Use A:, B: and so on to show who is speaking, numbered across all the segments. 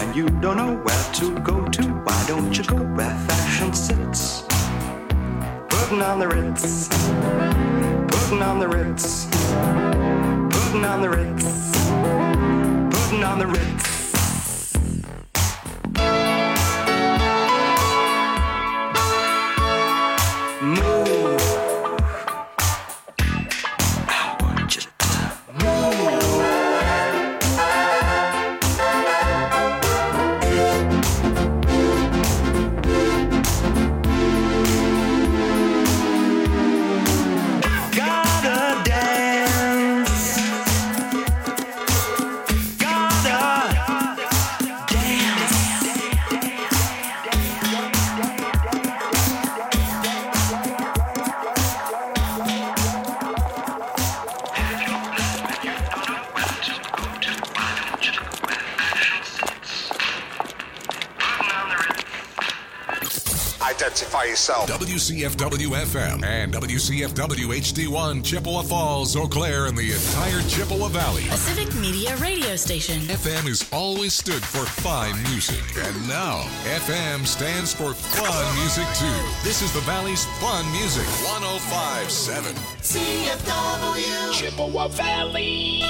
A: and you don't know where to go to, why don't you go where fashion sits? Putting on the Ritz, putting on the Ritz, putting on the Ritz, putting on the Ritz. Move. I want you to move. Gotta dance. Gotta dance.
B: Identify yourself.
C: WCFW FM and WCFW HD1 Chippewa Falls, Eau Claire, and the entire Chippewa Valley.
D: A civic media radio station.
C: FM has always stood for fine music, and now FM stands for fun music too. This is the Valley's fun music. 105.7
E: CFW Chippewa Valley.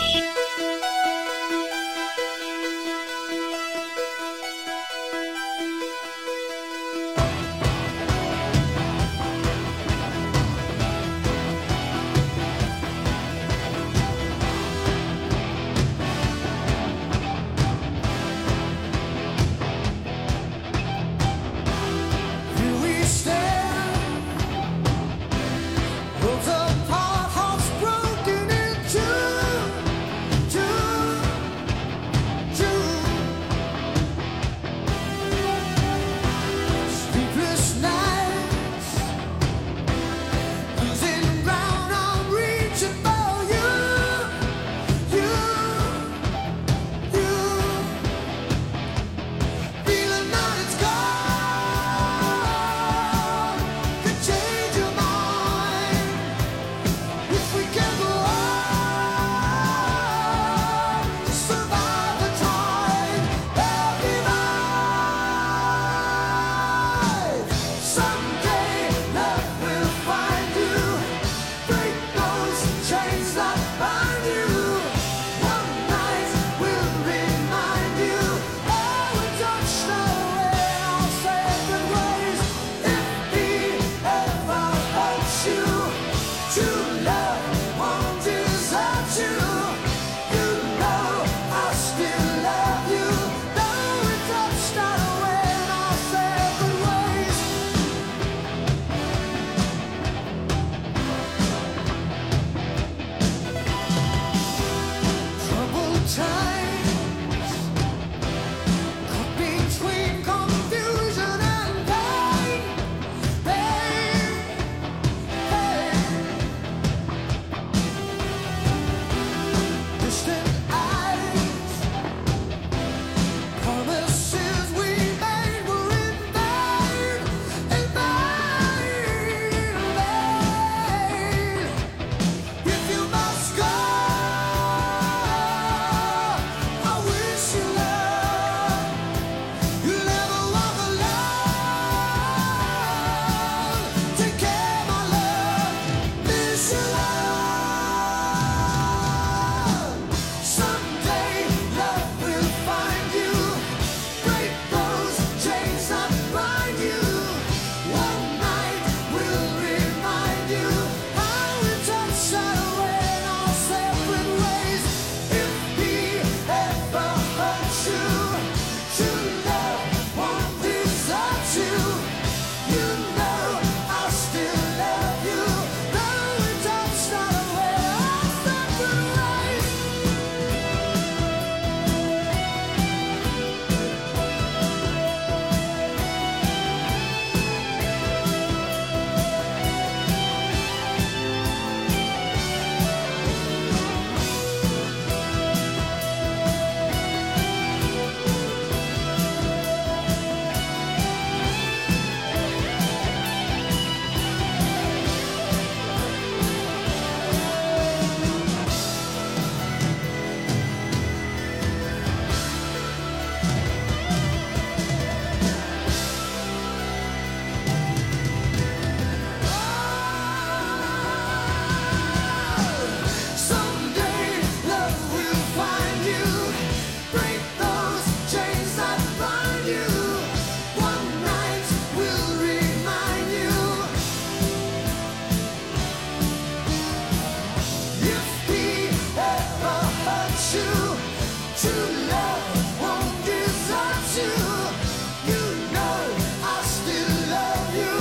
B: love won't desert you. You know I still love you.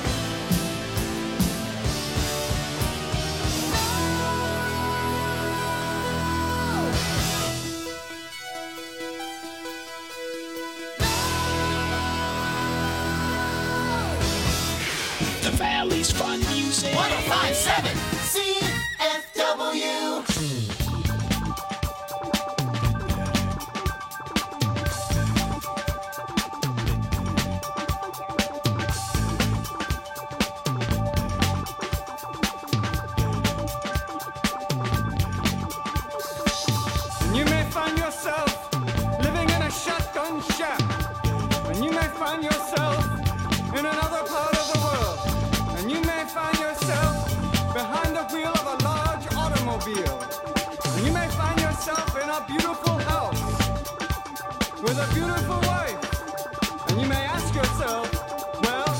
E: The Valley's Fun Music.
B: 1057 CFW.
F: You may find yourself living in a shotgun shack, and you may find yourself in another part of the world, and you may find yourself behind the wheel of a large automobile, and you may find yourself in a beautiful house with a beautiful wife, and you may ask yourself, well,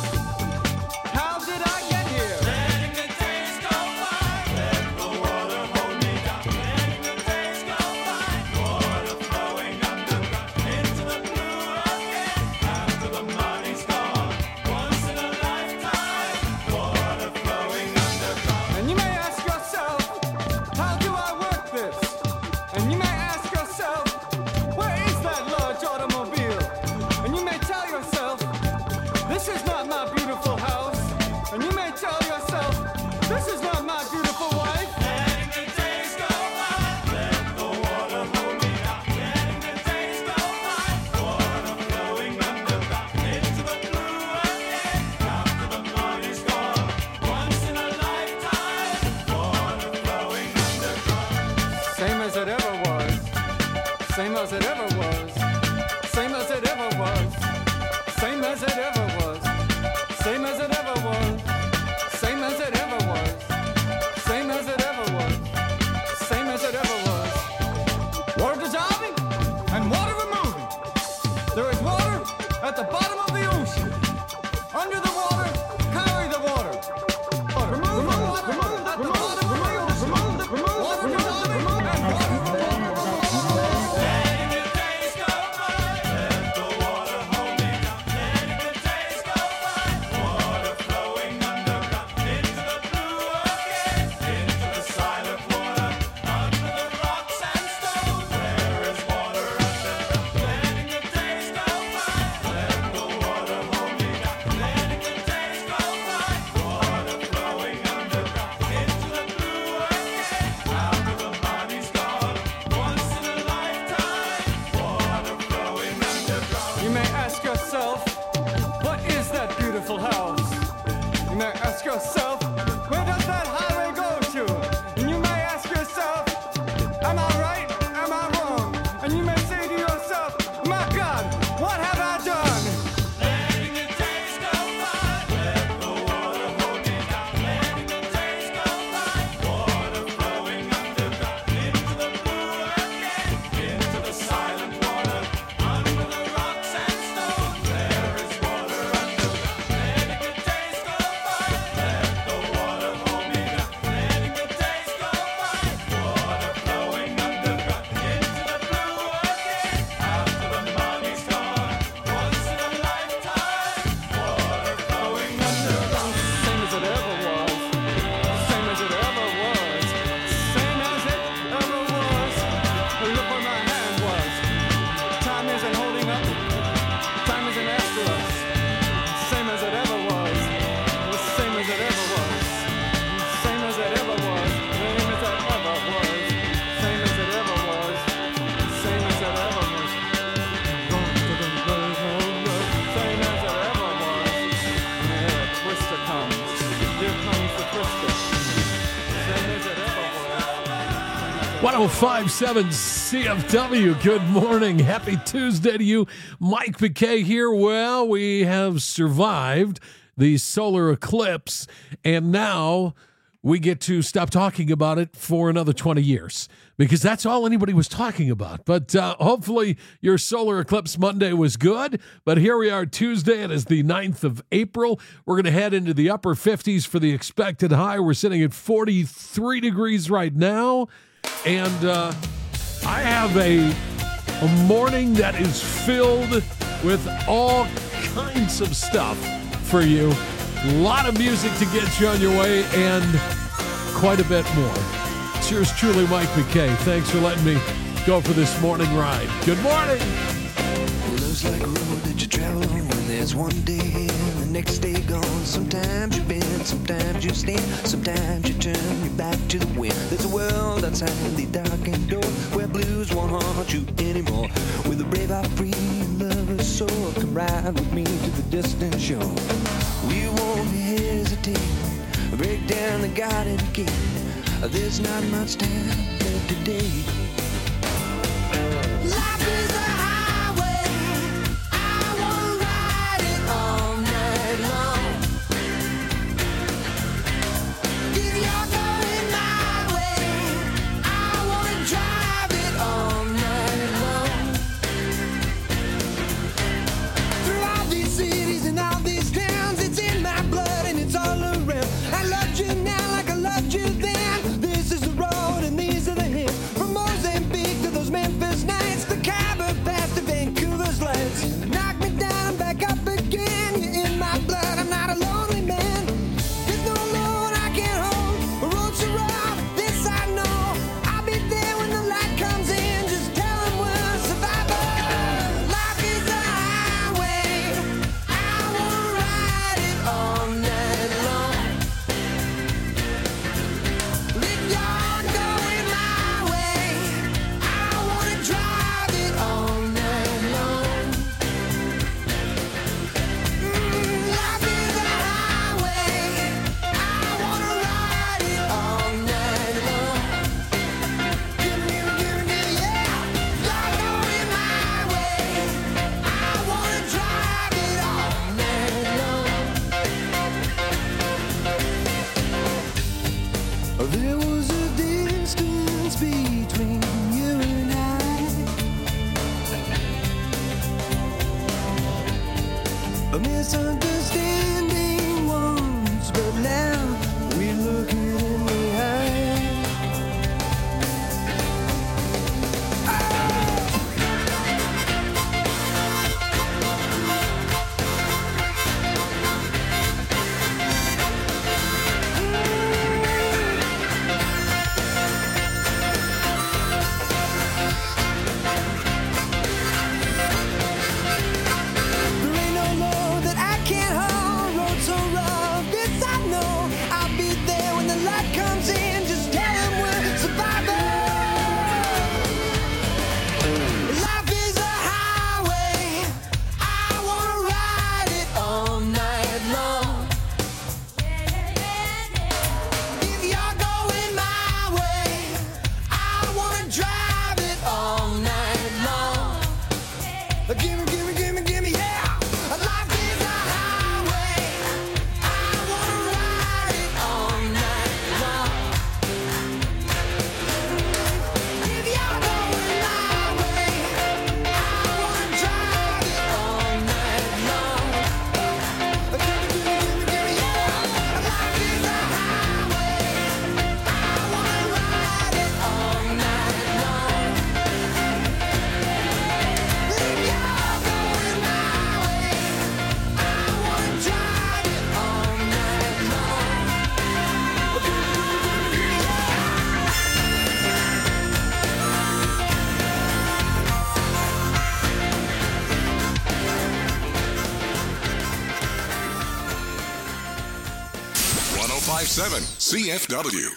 F: how did I get here? Letting the days go by, let the water hold me down. Letting the days go by, water flowing underground into the blue again. After the money's gone, once in a lifetime, water flowing underground. And you may ask yourself, how do I work this? And you may ask yourself, where is that large automobile? And you may tell yourself, this is not my beautiful house. And you may tell yourself, this is not my beautiful wife. Letting the days go by, let the water hold me down. Letting the days go by, water flowing underground into the blue again. After the money's gone, once in a lifetime, water flowing underground. Same as it ever was. Same as it ever was. Same as it ever was. Same as it ever was. Same as it ever was. Same as it ever was. Same as it ever was. Same as it ever was. Water dissolving and water removing. There is water at the bottom of the ocean. Under the water, carry the water. Remove the water at the bottom of the ocean. Water dissolving and water removing. Letting the days go by, let the water hold me down. Letting the days go by, water flowing underground into the blue again, into the silent water, under the rocks and stones. There is water underground. Letting the days go by, let the water hold me down. Letting the days go by, water flowing underground into the blue again. After the money's gone, once in a lifetime, water flowing underground. You may ask yourself, what is that beautiful house? You may ask yourself, where does that highway go to? And you may ask yourself, am I right? Am I wrong? And you may say to yourself, my God, what have I done? Letting the days go by, let the water hold me down. Letting the days go by, water flowing underground into the blue again, into the silent water, under the rocks and stones. There is water underground. Letting the days go by, let the water hold me down. Letting the days go by, water flowing underground into the blue again. After the money's gone, once in a lifetime, water flowing underground. Same as it ever was. Same as it ever was. Same as it ever was. Look where my hand was. Time isn't holding up. Time isn't after us. Same as it ever was. Same as it ever was. Same as it ever was. Same as it ever was. Same as it ever was. Same as it ever was. Same as it ever was. Here, Twister comes. Here comes the Twister. Same as it ever was.
G: 1057 CFW. Good morning. Happy Tuesday to you. Mike McKay here. Well, we have survived the solar eclipse, and now we get to stop talking about it for another 20 years because that's all anybody was talking about. But hopefully your solar eclipse Monday was good. But here we are Tuesday. It is the 9th of April. We're going to head into the upper 50s for the expected high. We're sitting at 43 degrees right now. And I have a A morning that is filled with all kinds of stuff for you. A lot of music to get you on your way and quite a bit more. It's yours truly, Mike McKay. Thanks for letting me go for this morning ride. Good morning.
H: Love's like a road that you travel on when there's one day and the next day gone. Sometimes you bend, sometimes you stand, sometimes you turn your back to the wind. There's a world outside the darkened door where blues won't haunt you anymore. With a brave heart free and lover's soul, come ride with me to the distant shore. We won't hesitate, break down the garden gate. There's not much time left today.
B: Life is a highway. I wanna ride it all night long. If you're going my way, I wanna drive it all night long. Through all these cities and all these towns, it's in my blood and it's all around. I loved you now like I loved you then. This is the road and these are the hills. From Mozambique to those Memphis nights, the Khyber Pass to Vancouver's lights. Knock me down and back up again. You're in my blood, I'm not a lonely man. There's no load I can't hold. The road's so rough, this I know. I'll be there when the light comes in. Just tell them we're survivors. Life is a highway. I wanna ride it all night long. If you're going my way, I wanna drive it all night long. Life is a highway. I wanna ride it all night long. Give me, yeah. You're going my way. I wanna drive it all night long. There was a distance between you and I, a misunderstanding once, but now we look it in the eye. There ain't no load that I can't hold. Road so rough, this I know. I'll be there when the light comes in. Just tell them we're survivors. Life is a highway. I wanna ride it all night long. If you're going my way, I wanna drive it all night long. Gimme, yeah. Life is a highway. I wanna ride it all night long. If you're going my way, I wanna drive it all night long. Gimme, yeah. Life is a highway. I wanna ride it all night long. If you're going my way, I wanna drive it all night long.
C: .1057 CFW.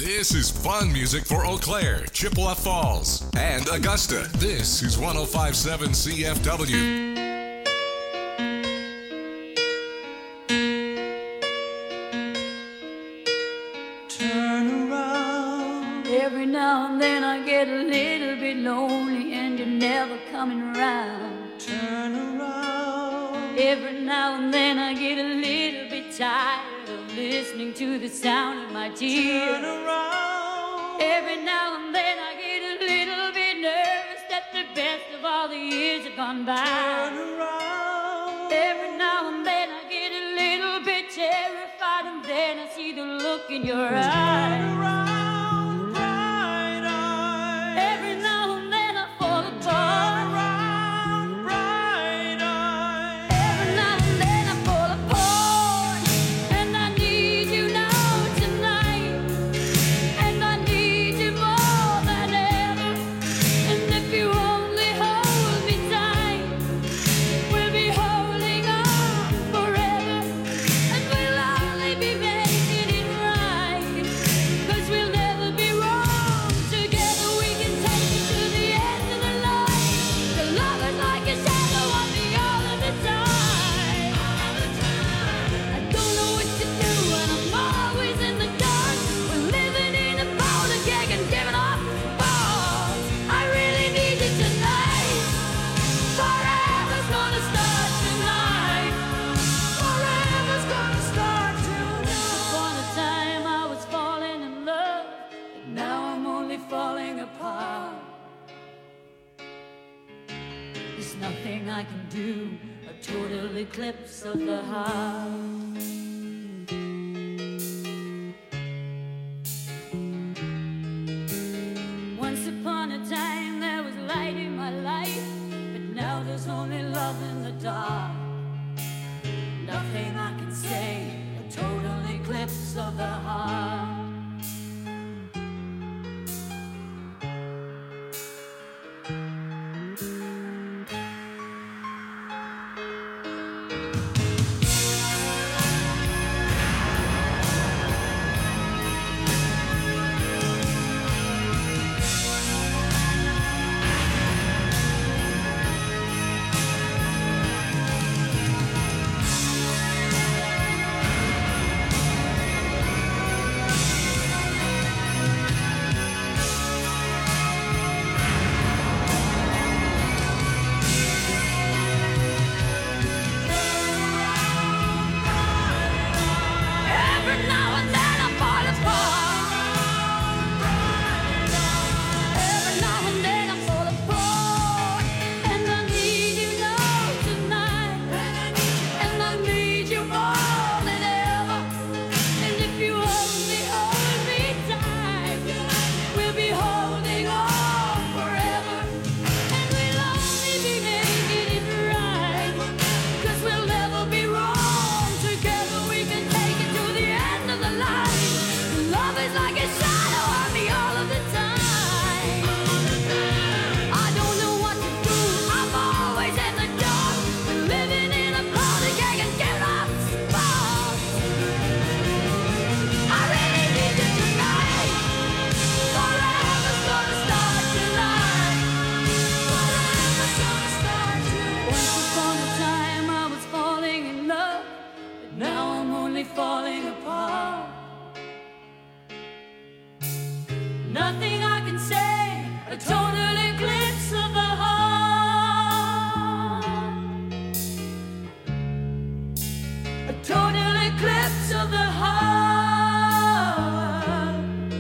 C: This is fun music for Eau Claire, Chippewa Falls, and Augusta. This is 105.7 CFW.
I: Turn around. Every now and then I get a little bit lonely and you're never coming around. Turn around. Every now and then I get a little bit tired of listening to the sound of my tears. Turn around. Every now and then I get a little bit nervous that the best of all the years have gone by. Turn around. Every now and then I get a little bit terrified and then I see the look in your eyes. Turn around, bright eyes. Every now and then I fall apart. Turn around, bright eyes. Every now and then I fall apart. And I need you now tonight. And I need you more than ever. And if you only hold me tight, we'll be holding on forever. And we'll only be making it right. 'Cause we'll never be wrong. Together we can take it to the end of the line. The love is like a shadow on me all of the time. I don't know what to do and I'm always in the dark. We're living in a powder keg and giving off balls. I really need you tonight. Forever's gonna start tonight. Forever's gonna start tonight. Upon a time I was falling in love, but now I'm only falling apart. There's nothing I can do, a total eclipse of the heart. Once upon a time there was light in my life, but now there's only love in the dark. Nothing I can say, a total eclipse of the heart. Every now and then I fall apart. Every now and then I fall apart. And I need you now tonight. And I need you more than ever. And if you only hold me tight, we'll be holding on forever. And we'll only be making it right. 'Cause we'll never be wrong. Together we can take it to the end of the line. Love is like a shadow on me all of the time. I don't know what to do, I'm always in the dark. We're living in a powder keg and giving off sparks. I really need you tonight. Forever's gonna start tonight. Forever's gonna start tonight. Once upon a time I was falling in love, but now I'm only falling apart. Nothing I can say, a total eclipse of the heart. A total eclipse of the heart.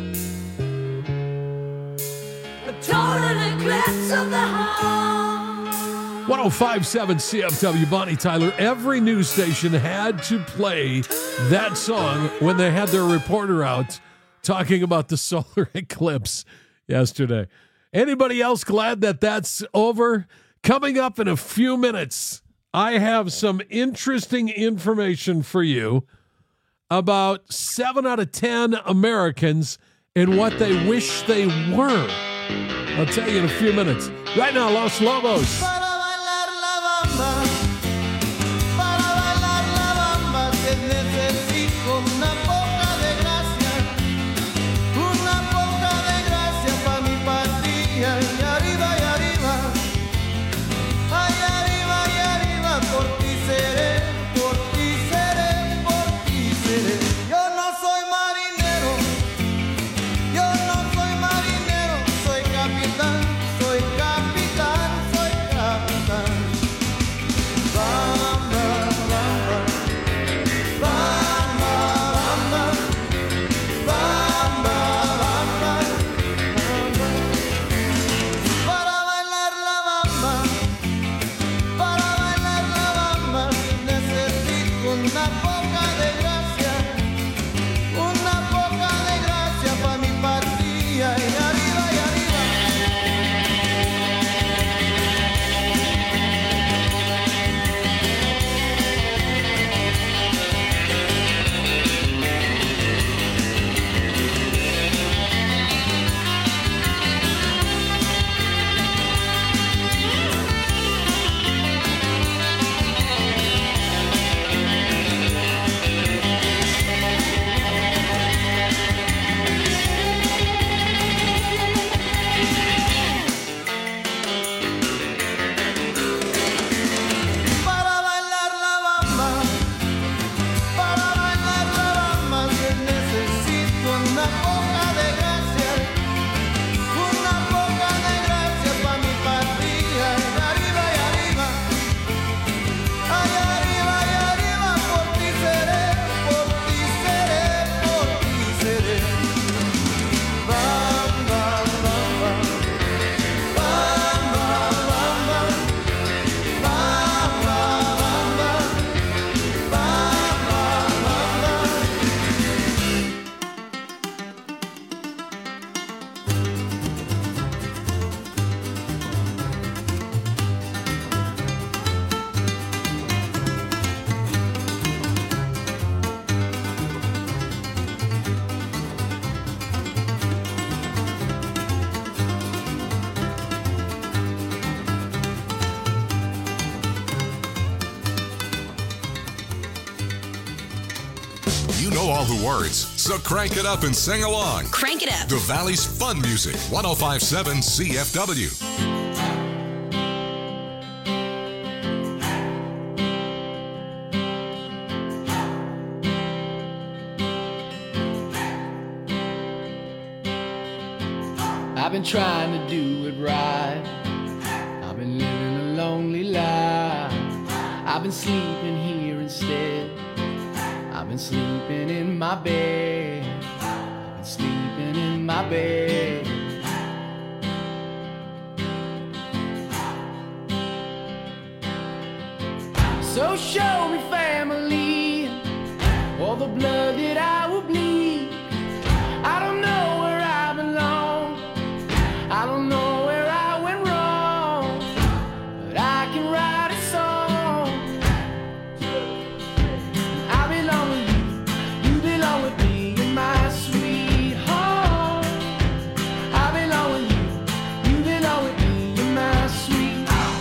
I: A total eclipse of the heart.
G: 105.7 CFW, Bonnie Tyler. Every news station had to play that song when they had their reporter out talking about the solar eclipse yesterday. Anybody else glad that that's over? Coming up in a few minutes, I have some interesting information for you about 7 out of 10 Americans and what they wish they were. I'll tell you in a few minutes. Right now, Los Lobos.
B: Para bailar la bamba, te necesito una poca de gracia, un
C: You know all the words, so crank it up and sing along.
D: Crank it up.
C: The Valley's Fun Music, 105.7 CFW.
J: I've been trying to do it right. I've been living a lonely life. I've been sleeping here instead. I've been sleeping in my bed. I've been sleeping in my bed. So show me family, all the blood that I will bleed. I don't know where I belong. I don't know where I went wrong, but I can write a song. I belong with you, you belong with me, you're my sweet home. I belong with you, you belong with me, you're my sweet home.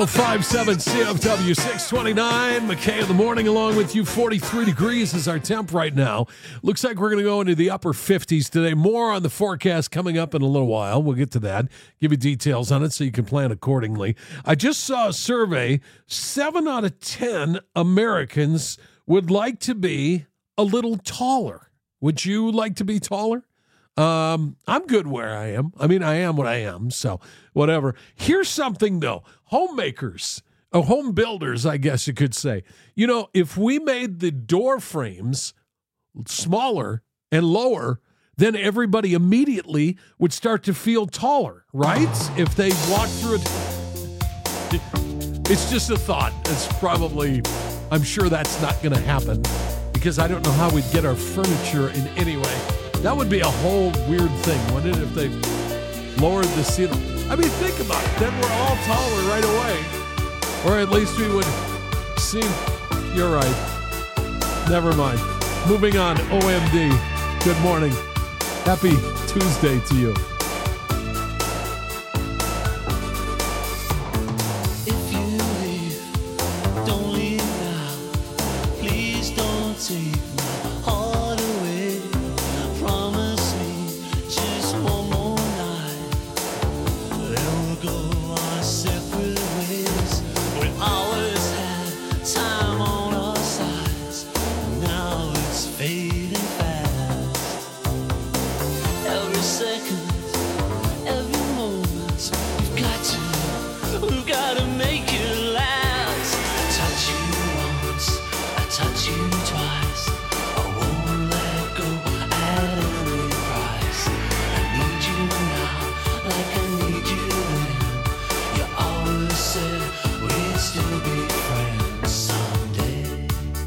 G: 1057 CFW 629. McKay in the morning along with you. 43 degrees is our temp right now. Looks like we're going to go into the upper 50s today. More on the forecast coming up in a little while. We'll get to that. Give you details on it so you can plan accordingly. I just saw a survey. 7 out of 10 Americans would like to be a little taller. Would you like to be taller? I'm good where I am. I mean, I am what I am, so whatever. Here's something, though. Homemakers, home builders, I guess you could say. You know, if we made the door frames smaller and lower, then everybody immediately would start to feel taller, right? If they walk through it. It's just a thought. It's probably, I'm sure that's not going to happen because I don't know how we'd get our furniture in any way. That would be a whole weird thing, wouldn't it, if they lowered the ceiling? I mean, think about it. Then we're all taller right away. Or at least we would seem... You're right. Never mind. Moving on. OMD. Good morning. Happy Tuesday to you.
K: If you leave, don't leave now. Please don't take my heart away. Promise me just one more night. Then we'll go our separate ways. We always had time on our sides. Now it's fading fast. Every second, every moment, we've got to make it last. I touch you once, I touch you twice. I won't let go at any price. I need you now, like I need you then. You always said we'd still be friends someday.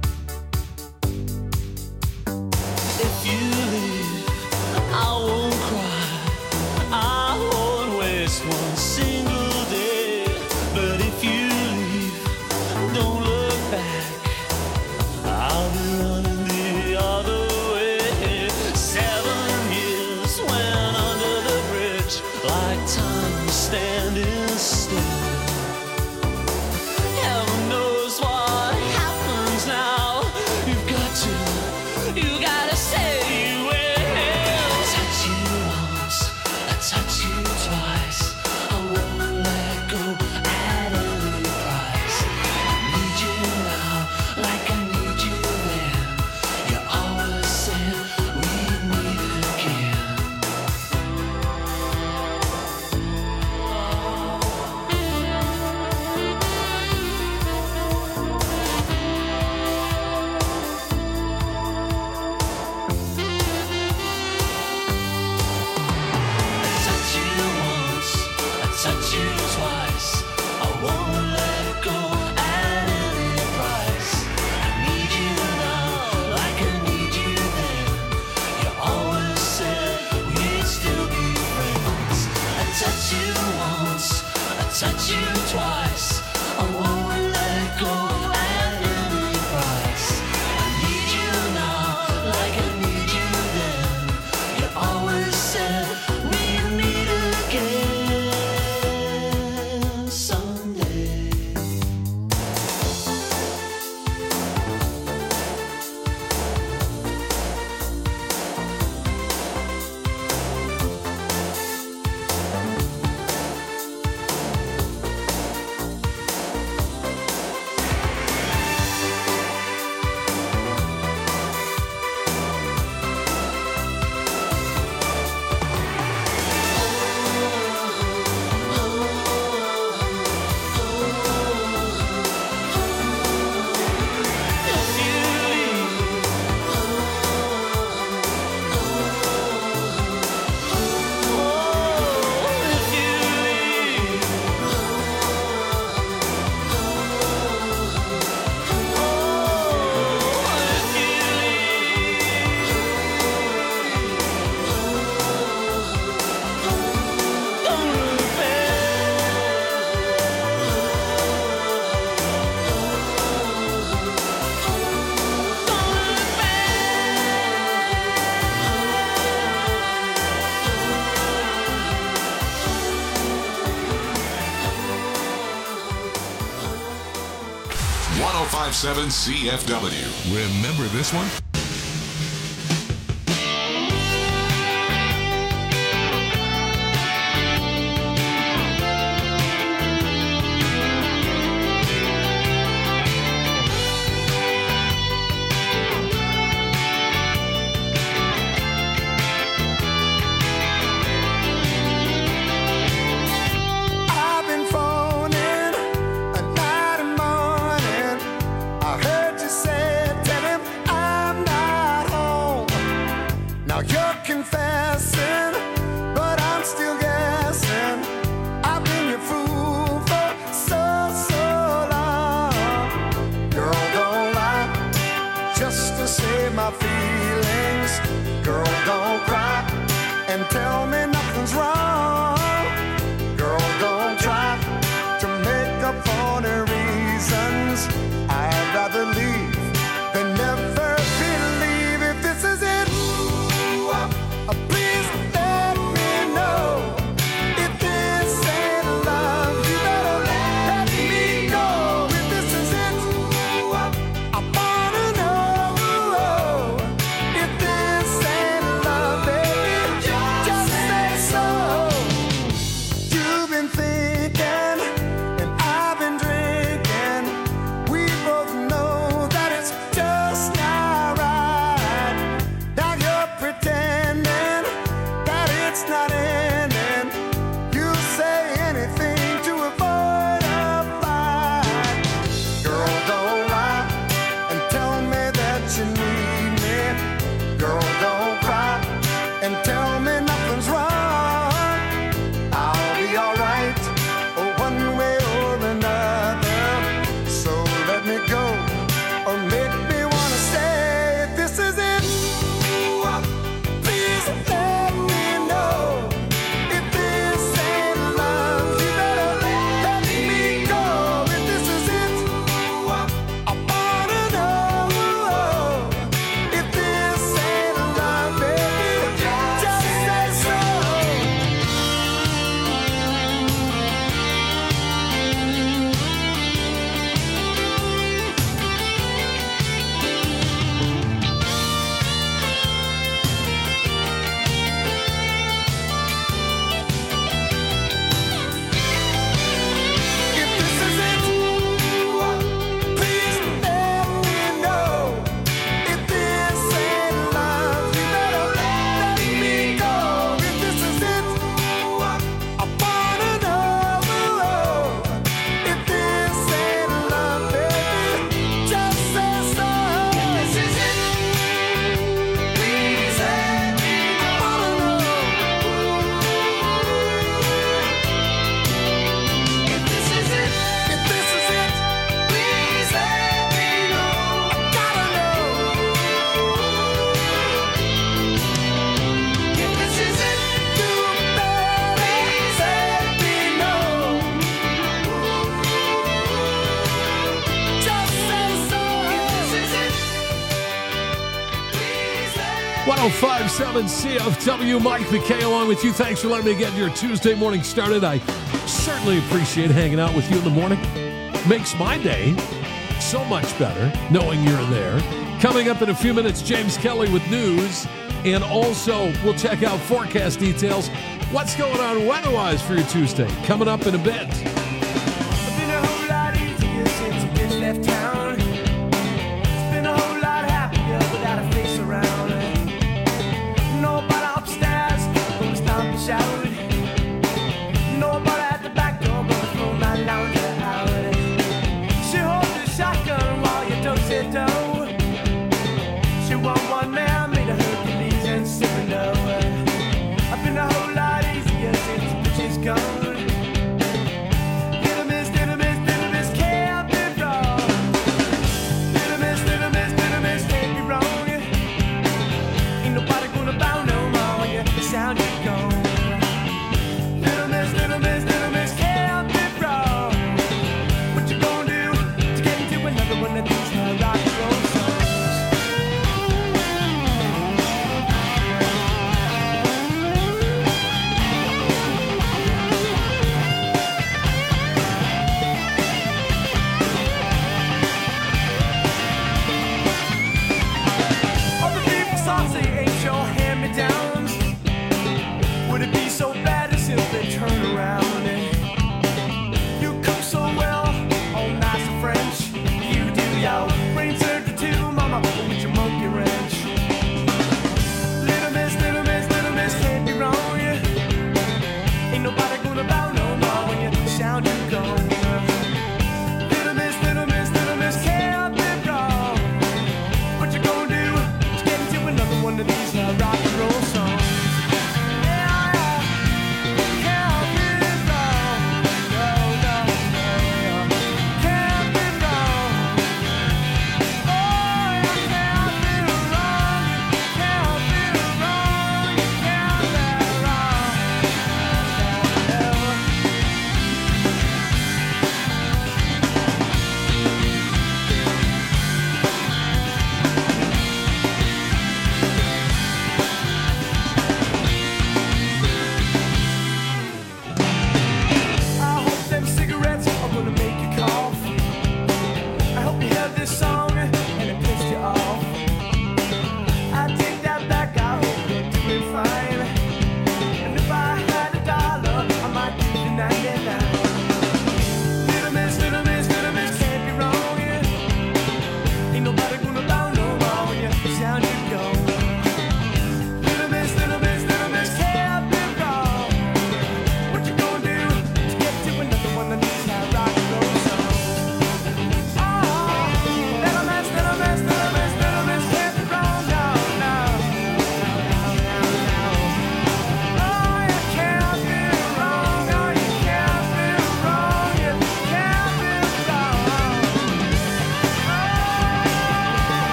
K: If you leave, I won't cry. I won't waste one single day. But if you leave, don't look back. I'll be running the other way. 7 years went under the bridge like time was standing still.
C: 1057 CFW. Remember this one? .5.7 CFW, Mike McKay along with you. Thanks for letting me get your Tuesday morning started. I certainly appreciate hanging out with you in the morning. Makes my day so much better knowing you're there. Coming up in a few minutes, James Kelly with news. And also, we'll check out forecast details. What's going on weather-wise for your Tuesday? Coming up in a bit.
B: It's been a whole lot easier since a bitch left town. It's been a whole lot happier without a face around. Nobody upstairs gonna stomp and shout. Nobody at the back door gonna throw my lounger out. She holds the shotgun while you don't sit down. She want one man, made a Hercules and Cyrano. I've been a whole lot easier since the bitch is gone.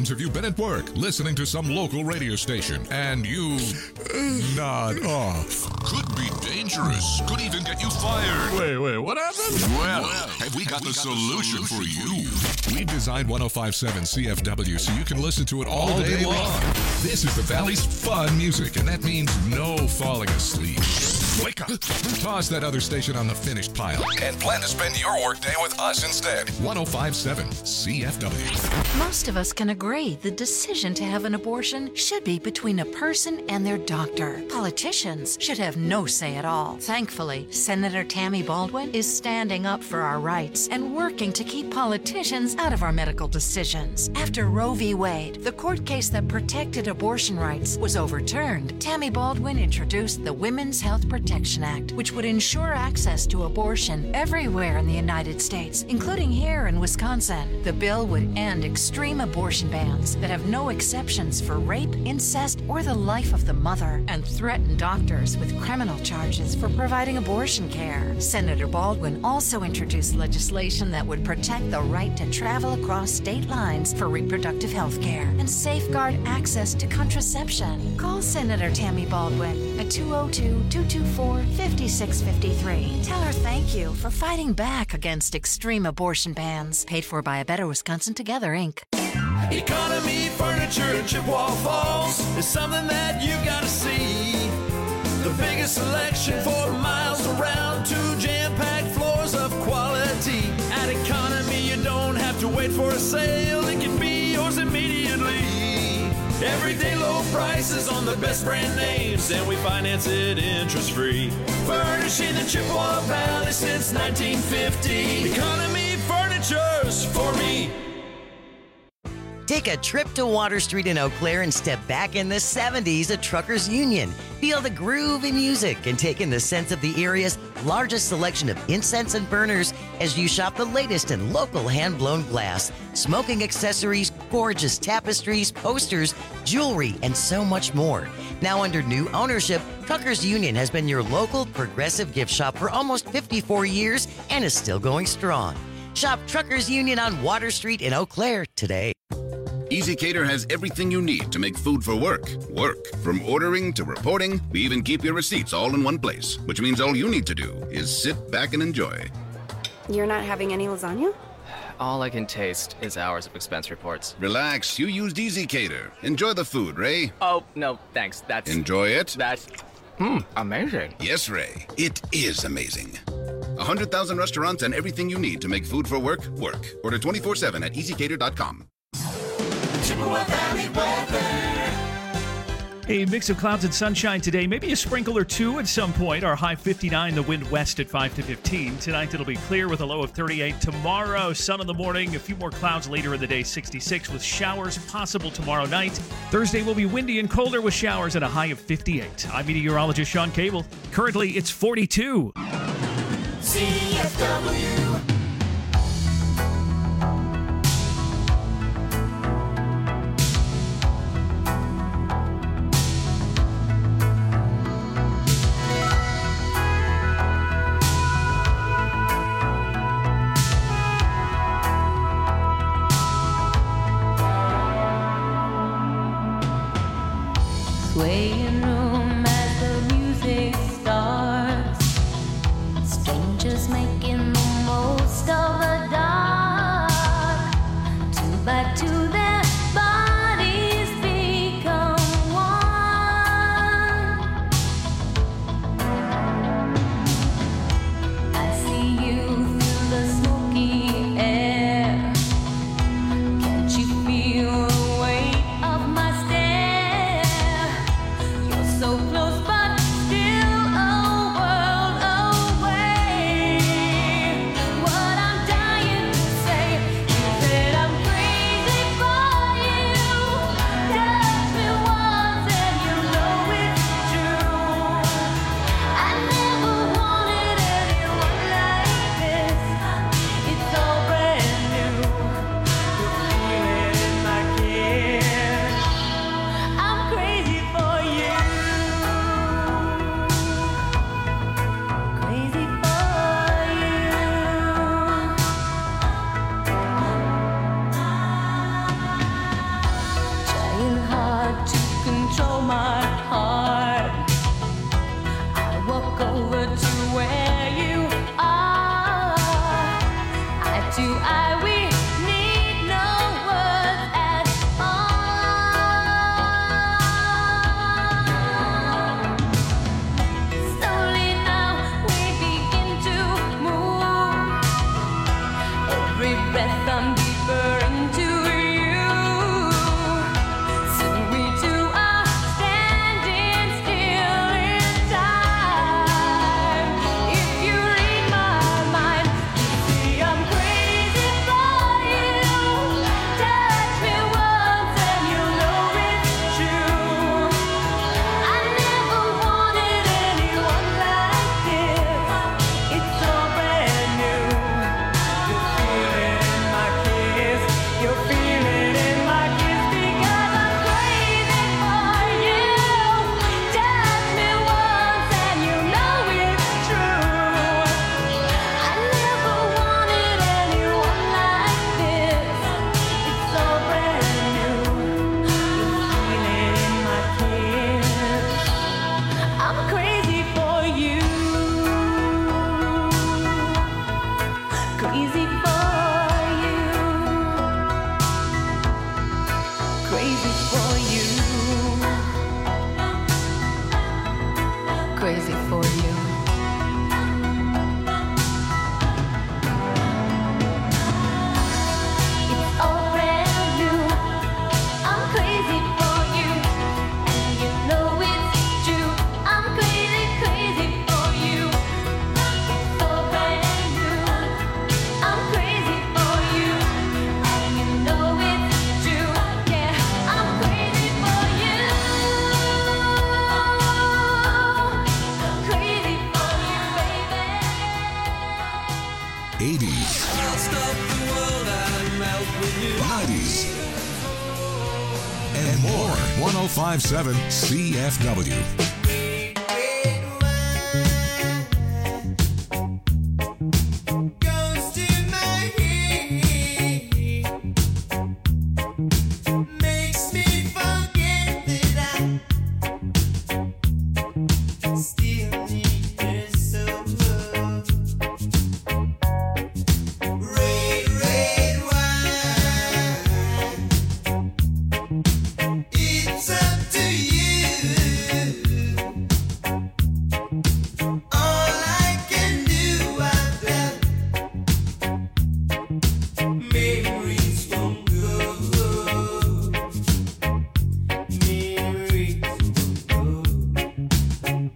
L: times have you been at work listening to some local radio station and you nod off? Could be dangerous. Could even get you fired.
C: Wait, what happened?
L: Well, have we got the solution for you? We designed 105.7 CFW so you can listen to it all day long. This is the Valley's fun music, and that means no falling asleep. Wake up. Toss that other station on the finished pile and plan to spend your workday with us instead. 105.7 CFW.
M: Most of us can agree the decision to have an abortion should be between a person and their doctor. Politicians should have no say at all. Thankfully, Senator Tammy Baldwin is standing up for our rights and working to keep politicians out of our medical decisions. After Roe v. Wade, the court case that protected abortion rights, was overturned, Tammy Baldwin introduced the Women's Health Protection Act, which would ensure access to abortion everywhere in the United States, including here in Wisconsin. The bill would end extreme abortion bans that have no exceptions for rape, incest, or the life of the mother, and threaten doctors with criminal charges for providing abortion care. Senator Baldwin also introduced legislation that would protect the right to travel across state lines for reproductive health care and safeguard access to contraception. Call Senator Tammy Baldwin at 202-224-5653. Tell her thank you for fighting back against extreme abortion bans. Paid for by A Better Wisconsin Together, Inc.
N: Economy Furniture in Chippewa Falls is something that you gotta see. The biggest selection for miles around, 2 jam-packed floors of quality. At Economy, you don't have to wait for a sale. It can be yours immediately. Everyday low prices on the best brand names, and we finance it interest-free. Furnishing the Chippewa Valley since 1950. Economy Furniture's for me.
O: Take a trip to Water Street in Eau Claire and step back in the 70s at Truckers Union. Feel the groove in music and take in the sense of the area's largest selection of incense and burners as you shop the latest in local hand-blown glass, smoking accessories, gorgeous tapestries, posters, jewelry, and so much more. Now under new ownership, Truckers Union has been your local progressive gift shop for almost 54 years and is still going strong. Shop Truckers Union on Water Street in Eau Claire today.
P: EasyCater has everything you need to make food for work. From ordering to reporting, we even keep your receipts all in one place, which means all you need to do is sit back and enjoy.
Q: You're not having any lasagna?
R: All I can taste is hours of expense reports.
P: Relax, you used EasyCater. Enjoy the food, Ray.
R: Oh, no, thanks.
P: Enjoy it?
R: That's amazing.
P: Yes, Ray, it is amazing. 100,000 restaurants and everything you need to make food for work. Order 24/7 at easycater.com.
N: Chippewa Valley weather.
S: A mix of clouds and sunshine today, maybe a sprinkle or two at some point. Our high 59, the wind west at 5 to 15. Tonight it'll be clear with a low of 38. Tomorrow, sun in the morning, a few more clouds later in the day, 66 with showers possible tomorrow night. Thursday will be windy and colder with showers at a high of 58. I'm meteorologist Sean Cable. Currently it's 42.
N: CFW.
I: Swaying room as the music starts, strangers making the most of the dark. Two by two their bodies become one. I see you through the smoky air. Can't you feel the weight of my stare? You're control my heart. I walk over to where you are. I do, we need no words at all. Slowly now we begin to move. Every breath I'm deeper into you. Soon we two are standing still in time. If you read my mind, you see I'm crazy for you. Touch me once and you'll know it's true. I never wanted anyone like this. It's all brand new. You feel it in my kiss. You feel it in my kiss because I'm crazy for you. Touch me once and you know it's true. I never wanted anyone like this. It's all brand new. You feel it in my kiss. I'm crazy for you. Crazy for you. Crazy for you. Crazy for you. It's all brand new. I'm crazy for you, and you know it's true. I'm crazy, crazy for you. It's all brand new. I'm crazy for you, and you know it's true. Yeah, I'm crazy for you. Crazy for you, baby.
L: 80s.
N: I'll stop the world and melt with you.
L: 90s. And more. 1057 CFW.
N: Goes to my head, makes me forget that I still need her so. Red, red wine, it's up to you. All I can do, I've got memories from good. Memories from good.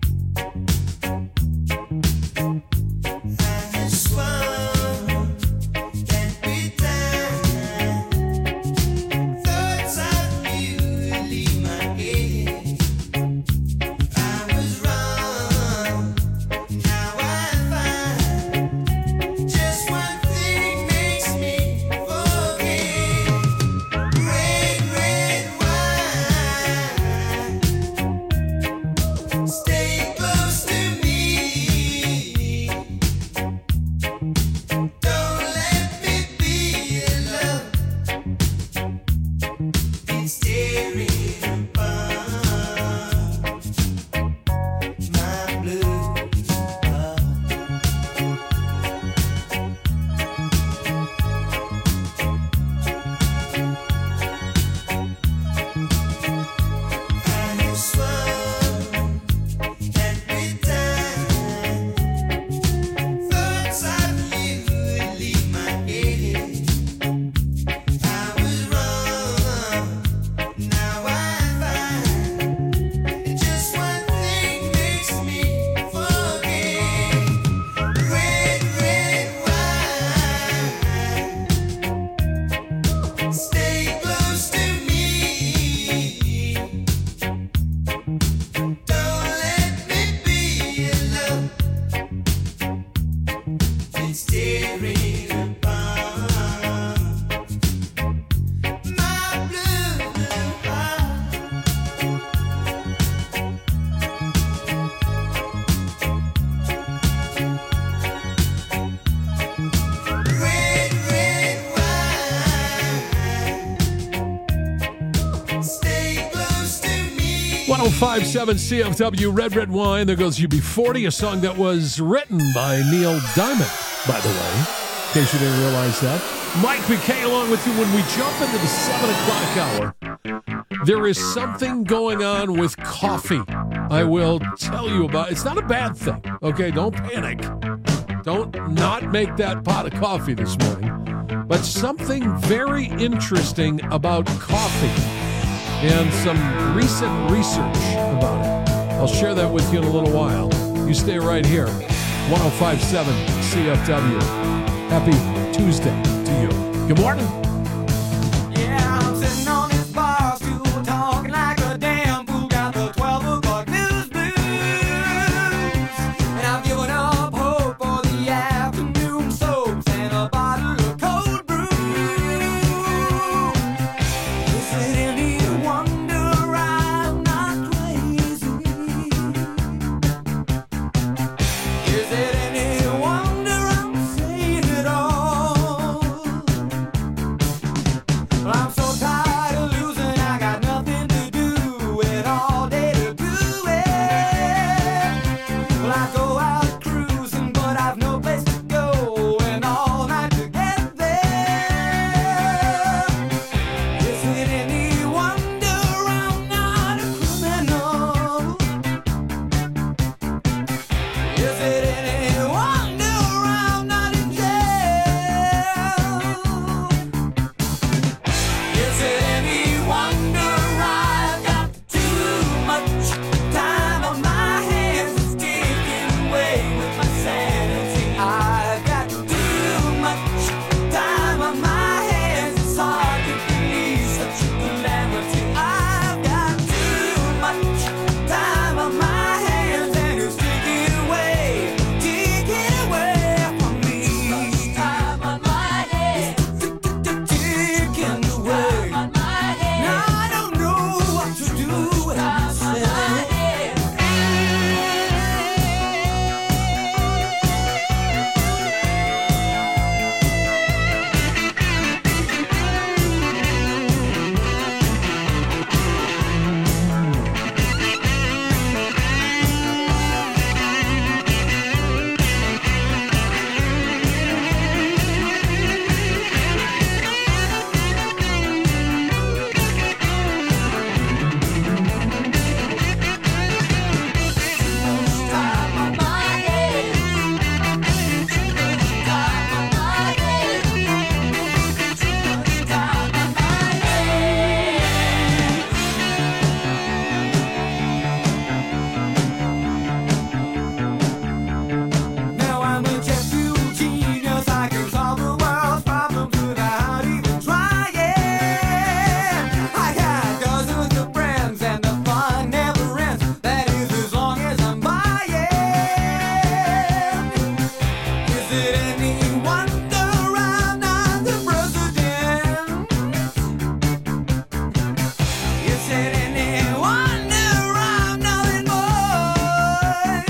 N: I just want that bit time. Thoughts of you leave my head. I was wrong. Now I find just one thing makes me forget. Red, red wine, stay close to me. Don't let me be alone. It's tearing apart my blue heart. I just want that bit time. Thoughts of you leave my head. I was wrong. Now I find
C: 1057 CFW, Red Red Wine. There goes UB40, a song that was written by Neil Diamond, by the way, in case you didn't realize that. Mike McKay along with you when we jump into the 7 o'clock hour. There is something going on with coffee. I will tell you about. It's not a bad thing, okay? Don't panic. Don't not make that pot of coffee this morning. But something very interesting about coffee and some recent research about it. I'll share that with you in a little while. You stay right here. 1057 CFW. Happy Tuesday to you. Good morning.
B: Yeah, I'm sitting on this bar stool talking like a damn fool. Got the 12 o'clock news blues. And I've given up hope for the afternoon soaps and a bottle of cold brew. Is it any wonder I'm not crazy? Is it any wonder I'm saying it all? Well, I'm so tired of losing, I got nothing to do with all day to do it. Well, I go out cruising, but I've no place to go and all night to get there. Is it any wonder I'm not a criminal? Is it any wonder I'm not in jail? Is it any wonder I've got too much time on my hands? It's taking away with my sanity. I've got too much time on my hands. It's hard to believe such a calamity. I've got too much time on my hands, and it's taking away from me. Too much time on my hands. Taking away. Now I don't know what to do with myself. Now I'm a jet fuel genius. I can solve the world's problems without even trying. I got dozens of friends and the fun never ends. That is as long as I'm buying. Is it any wonder I'm not the president? Is it any wonder I'm nothing more?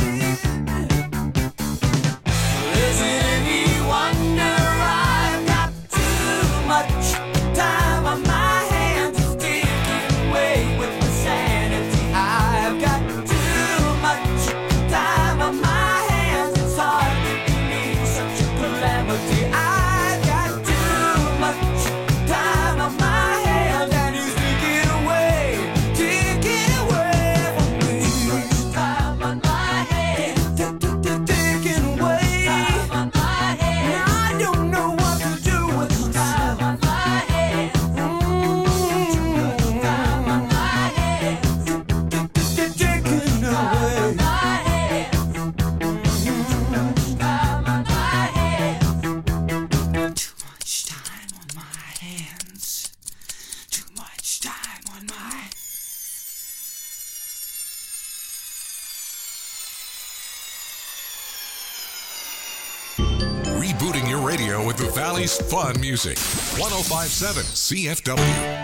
B: Is it any wonder I've got too much time on my hands? It's taking away with my sanity. I've got too much time on my hands. It's hard to believe such a calamity. I've got too much time on my hands, and it's taking away from me. Too much time on my hands. Taking away. Now I don't know what to do with this time on my hands. Time on my hands. Taking away. Time on my hands. Too much time on my hands. Too much time on my
L: Rebooting your radio with the Valley's fun music. 1057 CFW.